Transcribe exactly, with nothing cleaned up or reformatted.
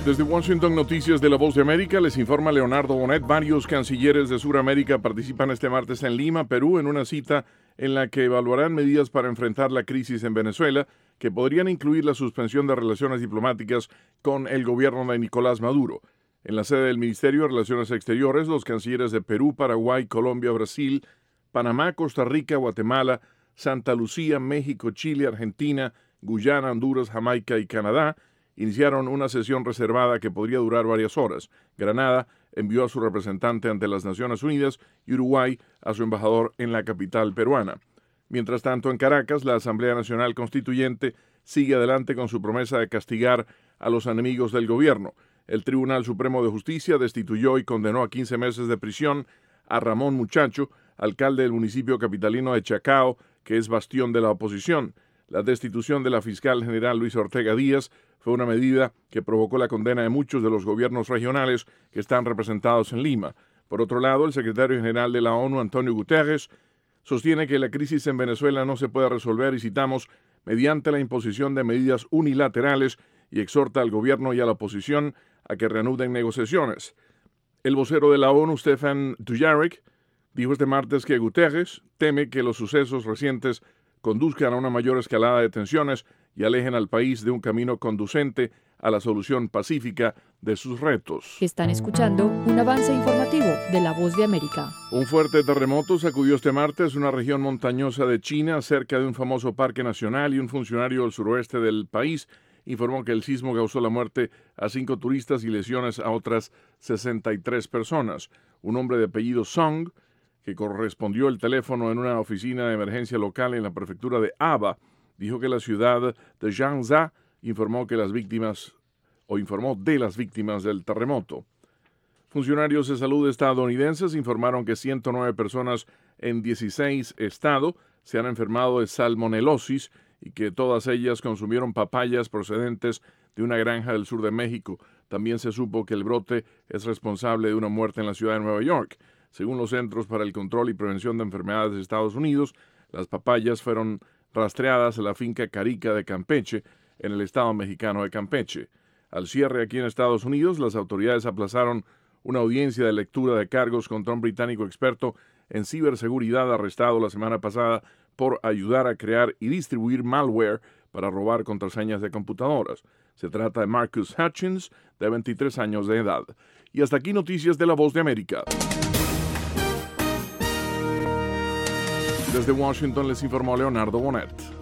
Desde Washington, Noticias de la Voz de América, les informa Leonardo Bonet. Varios cancilleres de Sudamérica participan este martes en Lima, Perú, en una cita en la que evaluarán medidas para enfrentar la crisis en Venezuela, que podrían incluir la suspensión de relaciones diplomáticas con el gobierno de Nicolás Maduro. En la sede del Ministerio de Relaciones Exteriores, los cancilleres de Perú, Paraguay, Colombia, Brasil, Panamá, Costa Rica, Guatemala, Santa Lucía, México, Chile, Argentina, Guyana, Honduras, Jamaica y Canadá iniciaron una sesión reservada que podría durar varias horas. Granada envió a su representante ante las Naciones Unidas y Uruguay a su embajador en la capital peruana. Mientras tanto, en Caracas, la Asamblea Nacional Constituyente sigue adelante con su promesa de castigar a los enemigos del gobierno. El Tribunal Supremo de Justicia destituyó y condenó a quince meses de prisión a Ramón Muchacho, alcalde del municipio capitalino de Chacao, que es bastión de la oposición. La destitución de la fiscal general Luisa Ortega Díaz fue una medida que provocó la condena de muchos de los gobiernos regionales que están representados en Lima. Por otro lado, el secretario general de la ONU, Antonio Guterres, sostiene que la crisis en Venezuela no se puede resolver, y citamos, mediante la imposición de medidas unilaterales, y exhorta al gobierno y a la oposición a que reanuden negociaciones. El vocero de la ONU, Stefan Dujarric, dijo este martes que Guterres teme que los sucesos recientes conduzcan a una mayor escalada de tensiones y alejen al país de un camino conducente a la solución pacífica de sus retos. Están escuchando un avance informativo de La Voz de América. Un fuerte terremoto sacudió este martes una región montañosa de China cerca de un famoso parque nacional, y un funcionario del suroeste del país informó que el sismo causó la muerte a cinco turistas y lesiones a otras sesenta y tres personas. Un hombre de apellido Song, que correspondió el teléfono en una oficina de emergencia local en la prefectura de Aba, dijo que la ciudad de Jiangxia informó que las víctimas o informó de las víctimas del terremoto. Funcionarios de salud estadounidenses informaron que ciento nueve personas en dieciséis estados se han enfermado de salmonelosis y que todas ellas consumieron papayas procedentes de una granja del sur de México. También se supo que el brote es responsable de una muerte en la ciudad de Nueva York. Según los Centros para el Control y Prevención de Enfermedades de Estados Unidos, las papayas fueron rastreadas a la finca Carica de Campeche, en el estado mexicano de Campeche. Al cierre aquí en Estados Unidos, las autoridades aplazaron una audiencia de lectura de cargos contra un británico experto en ciberseguridad arrestado la semana pasada por ayudar a crear y distribuir malware para robar contraseñas de computadoras. Se trata de Marcus Hutchins, de veintitrés años de edad. Y hasta aquí Noticias de la Voz de América. Desde Washington les informó Leonardo Bonet.